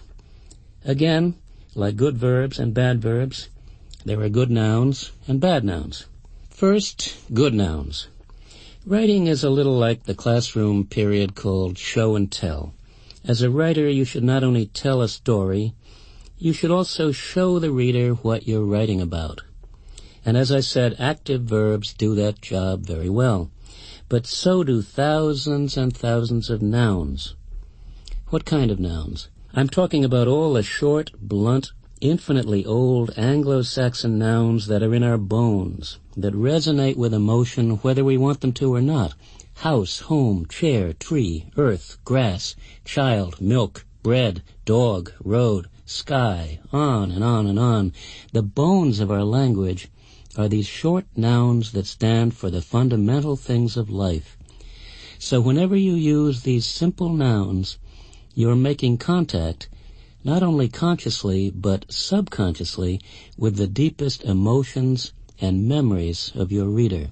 Again, like good verbs and bad verbs, there are good nouns and bad nouns. First, good nouns. Writing is a little like the classroom period called show and tell. As a writer, you should not only tell a story, you should also show the reader what you're writing about. And as I said, active verbs do that job very well. But so do thousands and thousands of nouns. What kind of nouns? I'm talking about all the short, blunt, infinitely old Anglo-Saxon nouns that are in our bones, that resonate with emotion whether we want them to or not. House, home, chair, tree, earth, grass, child, milk, bread, dog, road, sky, on and on and on. The bones of our language are these short nouns that stand for the fundamental things of life. So whenever you use these simple nouns, you're making contact, not only consciously but subconsciously, with the deepest emotions and memories of your reader.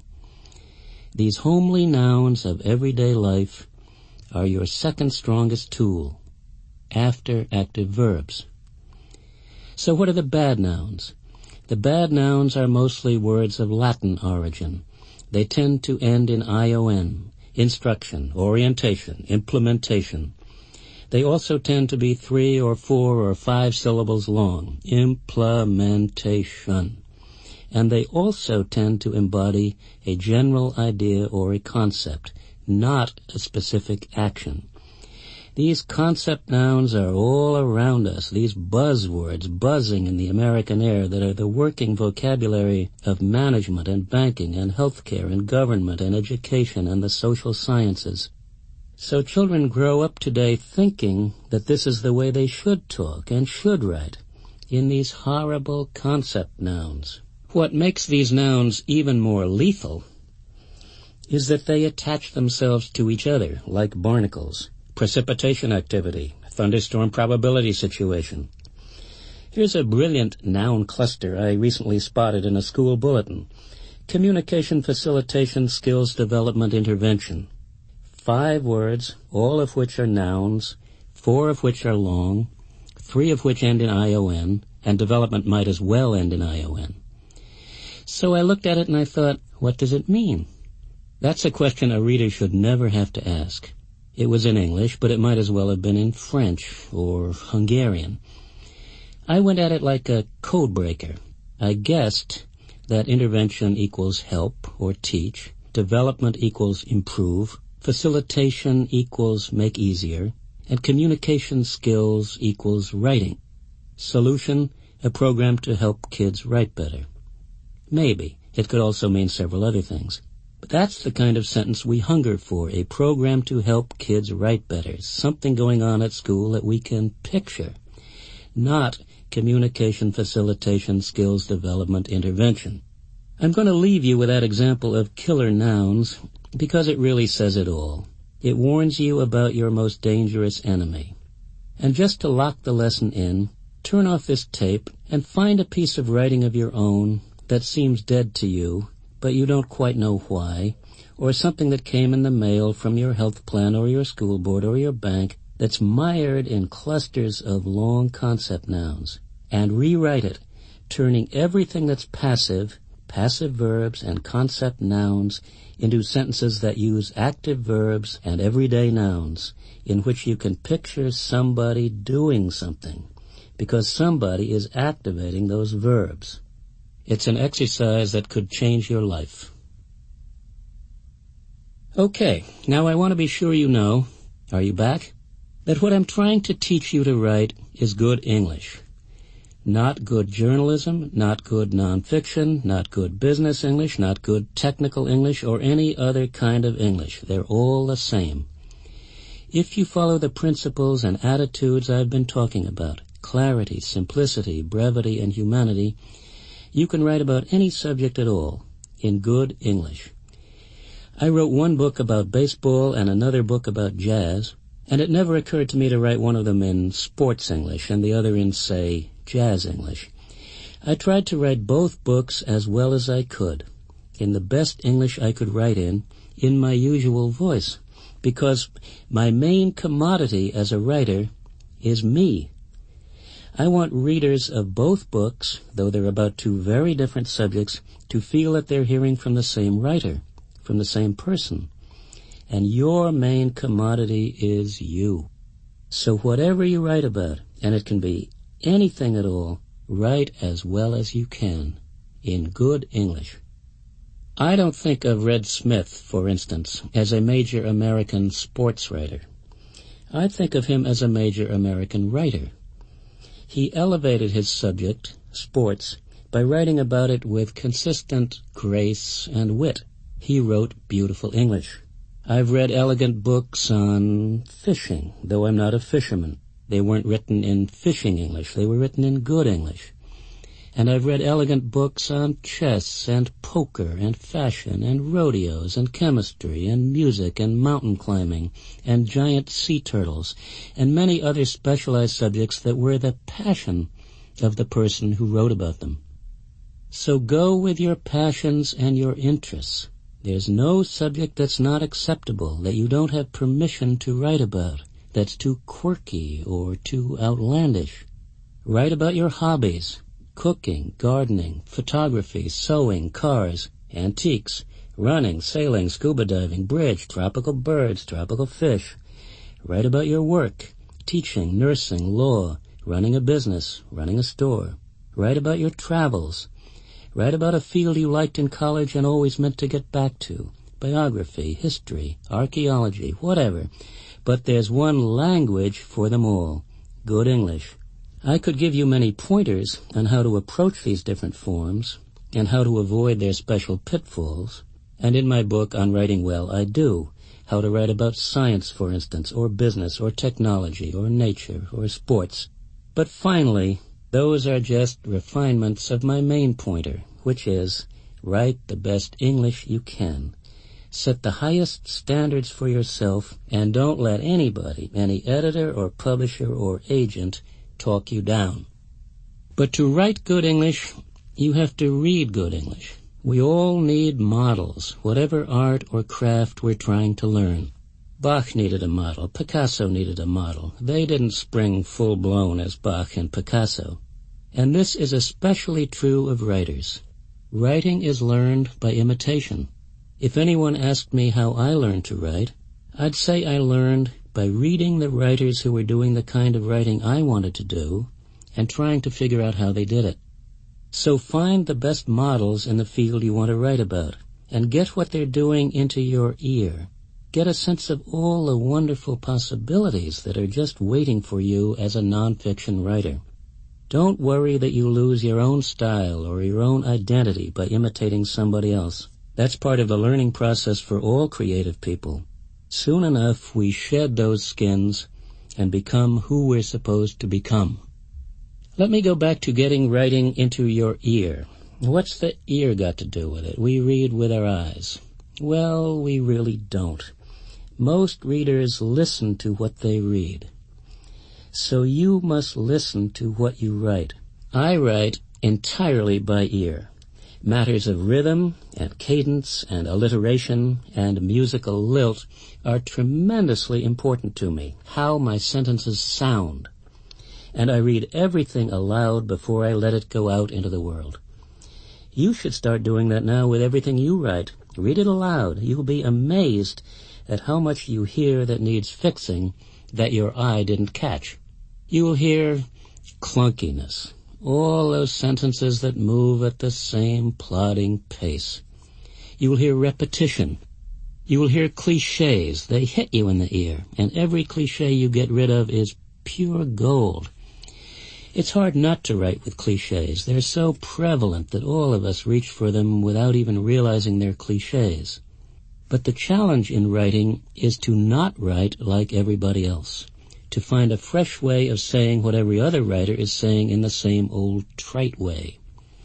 These homely nouns of everyday life are your second strongest tool, after active verbs. So what are the bad nouns? The bad nouns are mostly words of Latin origin. They tend to end in I O N, instruction, orientation, implementation. They also tend to be three or four or five syllables long, implementation. And they also tend to embody a general idea or a concept, not a specific action. These concept nouns are all around us, these buzzwords buzzing in the American air that are the working vocabulary of management and banking and healthcare and government and education and the social sciences. So children grow up today thinking that this is the way they should talk and should write, in these horrible concept nouns. What makes these nouns even more lethal is that they attach themselves to each other like barnacles. Precipitation activity, thunderstorm probability situation. Here's a brilliant noun cluster I recently spotted in a school bulletin. Communication facilitation skills development intervention. Five words, all of which are nouns, four of which are long, three of which end in I O N, and development might as well end in I O N. So I looked at it and I thought, what does it mean? That's a question a reader should never have to ask. It was in English, but it might as well have been in French or Hungarian. I went at it like a code breaker. I guessed that intervention equals help or teach, development equals improve, facilitation equals make easier, and communication skills equals writing. Solution, a program to help kids write better. Maybe. It could also mean several other things. But that's the kind of sentence we hunger for, a program to help kids write better, something going on at school that we can picture, not communication facilitation skills development intervention. I'm going to leave you with that example of killer nouns because it really says it all. It warns you about your most dangerous enemy. And just to lock the lesson in, turn off this tape and find a piece of writing of your own that seems dead to you, but you don't quite know why, or something that came in the mail from your health plan or your school board or your bank that's mired in clusters of long concept nouns, and rewrite it, turning everything that's passive, passive verbs and concept nouns into sentences that use active verbs and everyday nouns, in which you can picture somebody doing something, because somebody is activating those verbs. It's an exercise that could change your life. Okay, now I want to be sure you know, are you back? That what I'm trying to teach you to write is good English. Not good journalism, not good nonfiction, not good business English, not good technical English, or any other kind of English. They're all the same. If you follow the principles and attitudes I've been talking about, clarity, simplicity, brevity, and humanity, you can write about any subject at all in good English. I wrote one book about baseball and another book about jazz, and it never occurred to me to write one of them in sports English and the other in, say, jazz English. I tried to write both books as well as I could, in the best English I could write in, in my usual voice, because my main commodity as a writer is me. I want readers of both books, though they're about two very different subjects, to feel that they're hearing from the same writer, from the same person. And your main commodity is you. So whatever you write about, and it can be anything at all, write as well as you can, in good English. I don't think of Red Smith, for instance, as a major American sports writer. I think of him as a major American writer. He elevated his subject, sports, by writing about it with consistent grace and wit. He wrote beautiful English. I've read elegant books on fishing, though I'm not a fisherman. They weren't written in fishing English. They were written in good English. And I've read elegant books on chess and poker and fashion and rodeos and chemistry and music and mountain climbing and giant sea turtles and many other specialized subjects that were the passion of the person who wrote about them. So go with your passions and your interests. There's no subject that's not acceptable, that you don't have permission to write about, that's too quirky or too outlandish. Write about your hobbies. cooking, gardening, photography, sewing, cars, antiques, running, sailing, scuba diving, bridge, tropical birds, tropical fish. Write about your work, teaching, nursing, law, running a business, running a store. Write about your travels. Write about a field you liked in college and always meant to get back to. Biography, history, archaeology, whatever. But there's one language for them all. Good English. I could give you many pointers on how to approach these different forms and how to avoid their special pitfalls. And in my book on writing well, I do. How to write about science, for instance, or business, or technology, or nature, or sports. But finally, those are just refinements of my main pointer, which is, write the best English you can. Set the highest standards for yourself, and don't let anybody, any editor or publisher or agent, talk you down. But to write good English, you have to read good English. We all need models, whatever art or craft we're trying to learn. Bach needed a model. Picasso needed a model. They didn't spring full-blown as Bach and Picasso. And this is especially true of writers. Writing is learned by imitation. If anyone asked me how I learned to write, I'd say I learned by reading the writers who were doing the kind of writing I wanted to do and trying to figure out how they did it. So find the best models in the field you want to write about and get what they're doing into your ear. Get a sense of all the wonderful possibilities that are just waiting for you as a nonfiction writer. Don't worry that you lose your own style or your own identity by imitating somebody else. That's part of the learning process for all creative people. Soon enough, we shed those skins and become who we're supposed to become. Let me go back to getting writing into your ear. What's the ear got to do with it? We read with our eyes. Well, we really don't. Most readers listen to what they read. So you must listen to what you write. I write entirely by ear. Matters of rhythm and cadence and alliteration and musical lilt are tremendously important to me, how my sentences sound. And I read everything aloud before I let it go out into the world. You should start doing that now with everything you write. Read it aloud. You'll be amazed at how much you hear that needs fixing that your eye didn't catch. You will hear clunkiness, all those sentences that move at the same plodding pace. You will hear repetition. You will hear cliches. They hit you in the ear, and every cliche you get rid of is pure gold. It's hard not to write with cliches. They're so prevalent that all of us reach for them without even realizing they're cliches. But the challenge in writing is to not write like everybody else, to find a fresh way of saying what every other writer is saying in the same old trite way.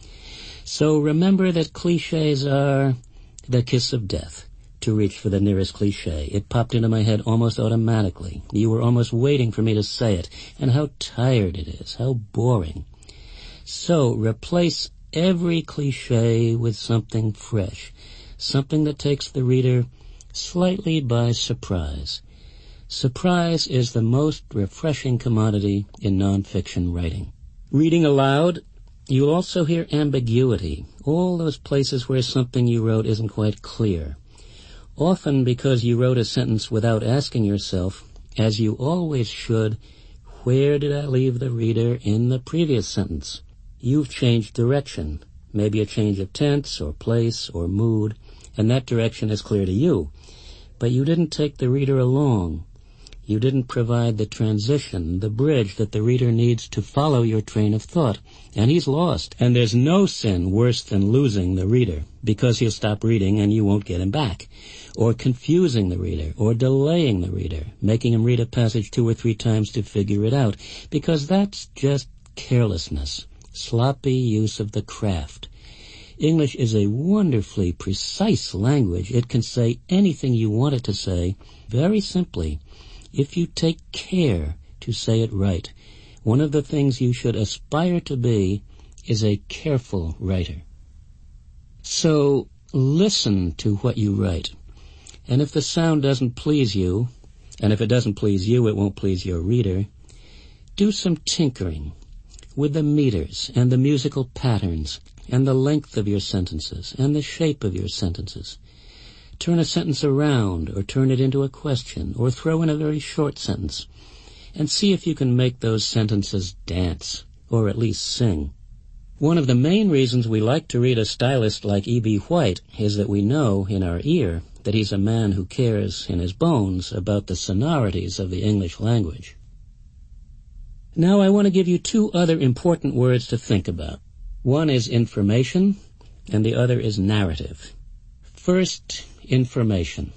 So remember that cliches are the kiss of death. To reach for the nearest cliche. It popped into my head almost automatically. You were almost waiting for me to say it. And how tired it is. How boring. So replace every cliche with something fresh. Something that takes the reader slightly by surprise. Surprise is the most refreshing commodity in nonfiction writing. Reading aloud, you'll also hear ambiguity. All those places where something you wrote isn't quite clear. Often because you wrote a sentence without asking yourself, as you always should, where did I leave the reader in the previous sentence? You've changed direction, maybe a change of tense or place or mood, and that direction is clear to you. But you didn't take the reader along. You didn't provide the transition, the bridge that the reader needs to follow your train of thought, and he's lost. And there's no sin worse than losing the reader, because he'll stop reading and you won't get him back, or confusing the reader, or delaying the reader, making him read a passage two or three times to figure it out, because that's just carelessness, sloppy use of the craft. English is a wonderfully precise language. It can say anything you want it to say very simply, if you take care to say it right. One of the things you should aspire to be is a careful writer. So listen to what you write. And if the sound doesn't please you, and if it doesn't please you, it won't please your reader, do some tinkering. with the meters and the musical patterns and the length of your sentences and the shape of your sentences. Turn a sentence around or turn it into a question or throw in a very short sentence and see if you can make those sentences dance or at least sing. One of the main reasons we like to read a stylist like E B. White is that we know in our ear that he's a man who cares in his bones about the sonorities of the English language. Now I want to give you two other important words to think about. One is information, and the other is narrative. First, information.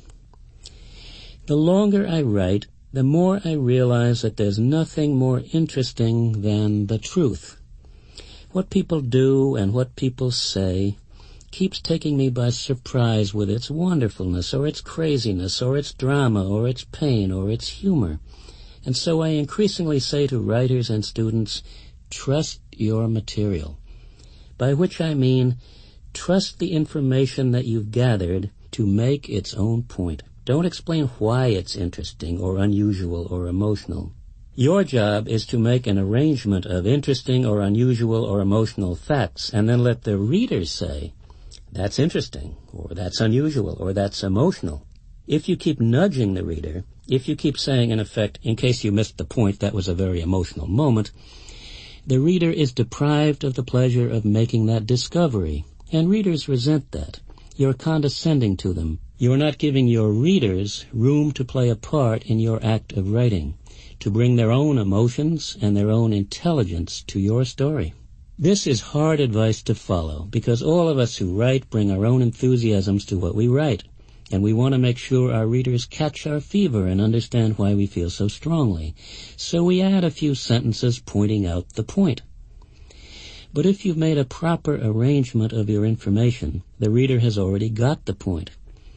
The longer I write, the more I realize that there's nothing more interesting than the truth. What people do and what people say keeps taking me by surprise with its wonderfulness or its craziness or its drama or its pain or its humor. And so I increasingly say to writers and students, trust your material. By which I mean, trust the information that you've gathered to make its own point. Don't explain why it's interesting or unusual or emotional. Your job is to make an arrangement of interesting or unusual or emotional facts and then let the reader say, that's interesting, or that's unusual, or that's emotional. If you keep nudging the reader, if you keep saying, in effect, in case you missed the point, that was a very emotional moment, the reader is deprived of the pleasure of making that discovery, and readers resent that. You're condescending to them. You're not giving your readers room to play a part in your act of writing, to bring their own emotions and their own intelligence to your story. This is hard advice to follow, because all of us who write bring our own enthusiasms to what we write, and we want to make sure our readers catch our fever and understand why we feel so strongly. So we add a few sentences pointing out the point. But if you've made a proper arrangement of your information, the reader has already got the point.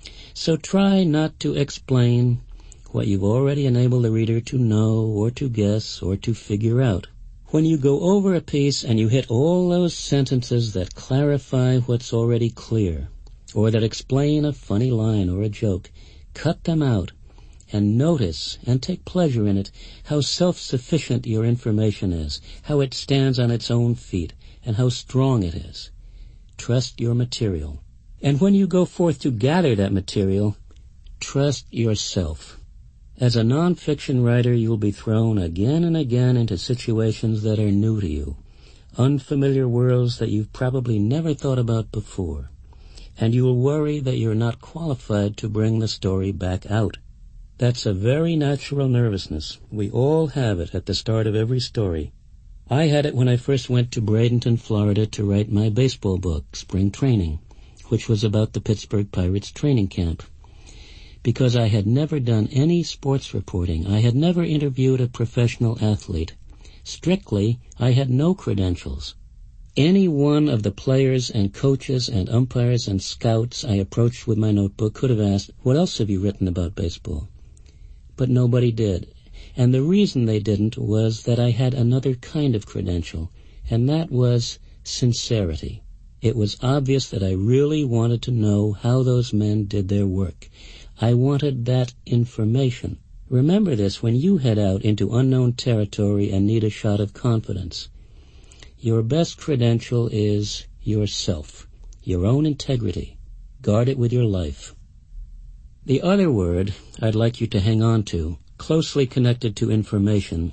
So try not to explain what you've already enabled the reader to know or to guess or to figure out. When you go over a piece and you hit all those sentences that clarify what's already clear, or that explain a funny line or a joke, cut them out and notice and take pleasure in it how self-sufficient your information is, how it stands on its own feet, and how strong it is. Trust your material. And when you go forth to gather that material, trust yourself. As a non-fiction writer, you'll be thrown again and again into situations that are new to you, unfamiliar worlds that you've probably never thought about before. And you will worry that you're not qualified to bring the story back out. That's a very natural nervousness. We all have it at the start of every story. I had it when I first went to Bradenton, Florida to write my baseball book, Spring Training, which was about the Pittsburgh Pirates training camp. Because I had never done any sports reporting, I had never interviewed a professional athlete. Strictly, I had no credentials. Any one of the players and coaches and umpires and scouts I approached with my notebook could have asked, what else have you written about baseball? But nobody did. And the reason they didn't was that I had another kind of credential, and that was sincerity. It was obvious that I really wanted to know how those men did their work. I wanted that information. Remember this when you head out into unknown territory and need a shot of confidence. Your best credential is yourself, your own integrity. Guard it with your life. The other word I'd like you to hang on to, closely connected to information,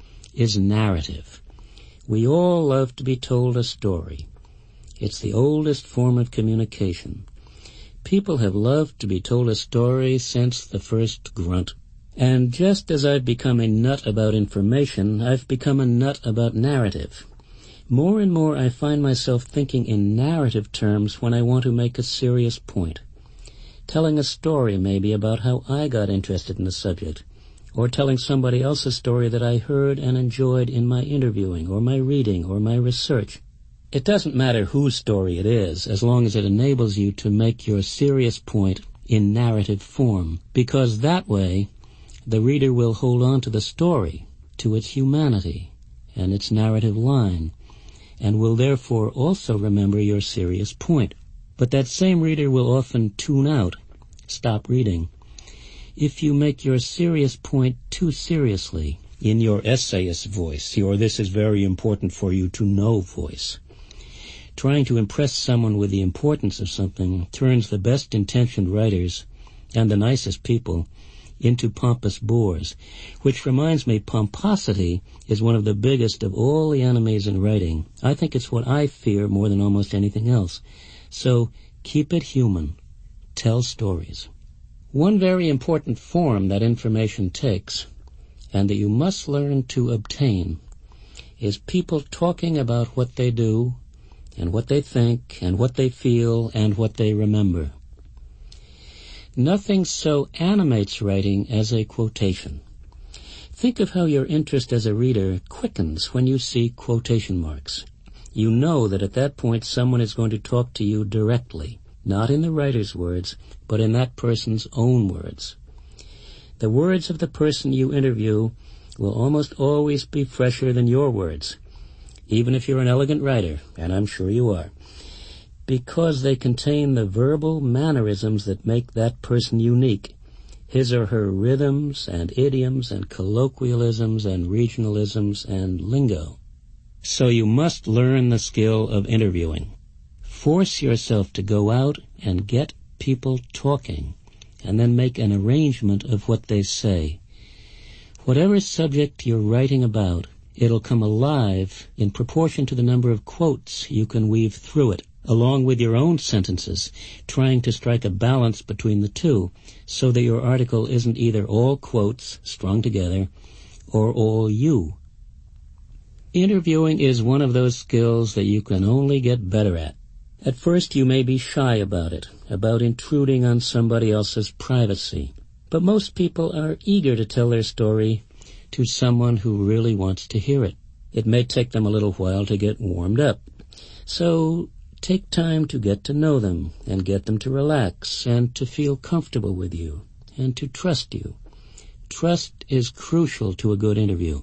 is narrative. We all love to be told a story. It's the oldest form of communication. People have loved to be told a story since the first grunt. And just as I've become a nut about information, I've become a nut about narrative. More and more I find myself thinking in narrative terms when I want to make a serious point. Telling a story maybe about how I got interested in the subject, or telling somebody else a story that I heard and enjoyed in my interviewing or my reading or my research. It doesn't matter whose story it is, as long as it enables you to make your serious point in narrative form, because that way the reader will hold on to the story, to its humanity and its narrative line, and will therefore also remember your serious point. But that same reader will often tune out, stop reading, if you make your serious point too seriously, in your essayist voice, your this is very important for you to know voice. Trying to impress someone with the importance of something turns the best-intentioned writers and the nicest people into pompous bores, which reminds me pomposity is one of the biggest of all the enemies in writing. I think it's what I fear more than almost anything else. So keep it human. Tell stories. One very important form that information takes, and that you must learn to obtain, is people talking about what they do, and what they think, and what they feel, and what they remember. Nothing so animates writing as a quotation. Think of how your interest as a reader quickens when you see quotation marks. You know that at that point someone is going to talk to you directly, not in the writer's words, but in that person's own words. The words of the person you interview will almost always be fresher than your words, even if you're an elegant writer, and I'm sure you are, because they contain the verbal mannerisms that make that person unique, his or her rhythms and idioms and colloquialisms and regionalisms and lingo. So you must learn the skill of interviewing. Force yourself to go out and get people talking, and then make an arrangement of what they say. Whatever subject you're writing about, it'll come alive in proportion to the number of quotes you can weave through it, along with your own sentences, trying to strike a balance between the two, so that your article isn't either all quotes strung together or all you. Interviewing is one of those skills that you can only get better at. At first you may be shy about it, about intruding on somebody else's privacy, but most people are eager to tell their story to someone who really wants to hear it. It may take them a little while to get warmed up. So take time to get to know them and get them to relax and to feel comfortable with you and to trust you. Trust is crucial to a good interview.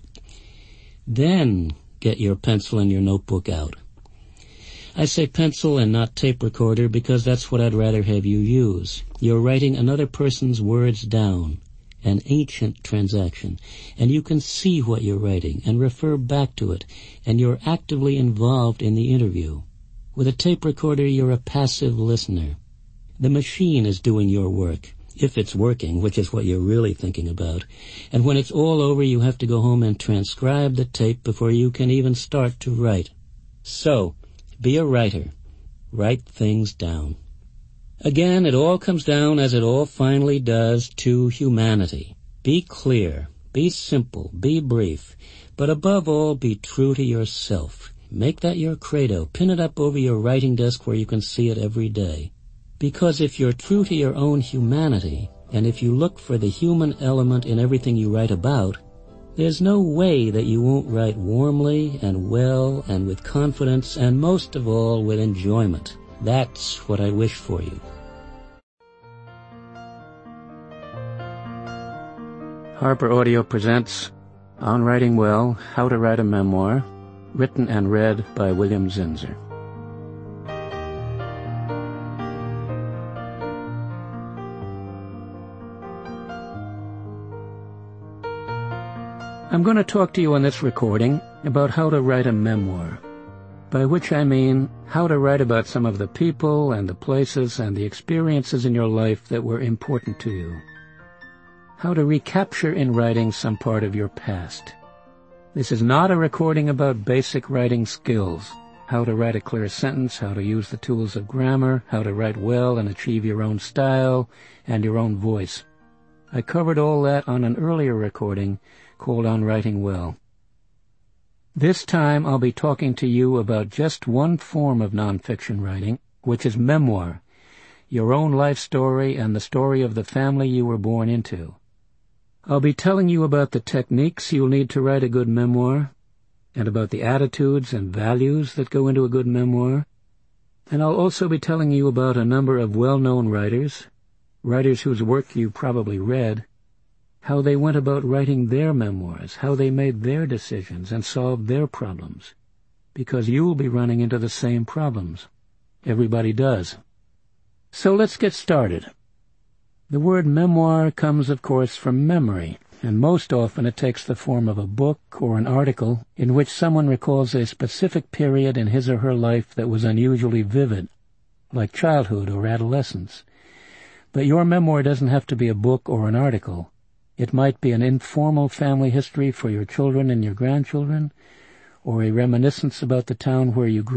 Then get your pencil and your notebook out. I say pencil and not tape recorder because that's what I'd rather have you use. You're writing another person's words down, an ancient transaction, and you can see what you're writing and refer back to it, and you're actively involved in the interview. With a tape recorder, you're a passive listener. The machine is doing your work, if it's working, which is what you're really thinking about. And when it's all over, you have to go home and transcribe the tape before you can even start to write. So, be a writer. Write things down. Again, it all comes down, as it all finally does, to humanity. Be clear, be simple, be brief, but above all, be true to yourself. Make that your credo. Pin it up over your writing desk where you can see it every day. Because if you're true to your own humanity, and if you look for the human element in everything you write about, there's no way that you won't write warmly and well and with confidence and most of all with enjoyment. That's what I wish for you. Harper Audio presents On Writing Well, How to Write a Memoir, written and read by William Zinsser. I'm going to talk to you on this recording about how to write a memoir, by which I mean how to write about some of the people and the places and the experiences in your life that were important to you. How to recapture in writing some part of your past. This is not a recording about basic writing skills, how to write a clear sentence, how to use the tools of grammar, how to write well and achieve your own style and your own voice. I covered all that on an earlier recording called On Writing Well. This time I'll be talking to you about just one form of nonfiction writing, which is memoir, your own life story and the story of the family you were born into. I'll be telling you about the techniques you'll need to write a good memoir, and about the attitudes and values that go into a good memoir, and I'll also be telling you about a number of well-known writers, writers whose work you probably read, how they went about writing their memoirs, how they made their decisions and solved their problems, because you'll be running into the same problems. Everybody does. So let's get started. The word memoir comes, of course, from memory, and most often it takes the form of a book or an article in which someone recalls a specific period in his or her life that was unusually vivid, like childhood or adolescence. But your memoir doesn't have to be a book or an article. It might be an informal family history for your children and your grandchildren, or a reminiscence about the town where you grew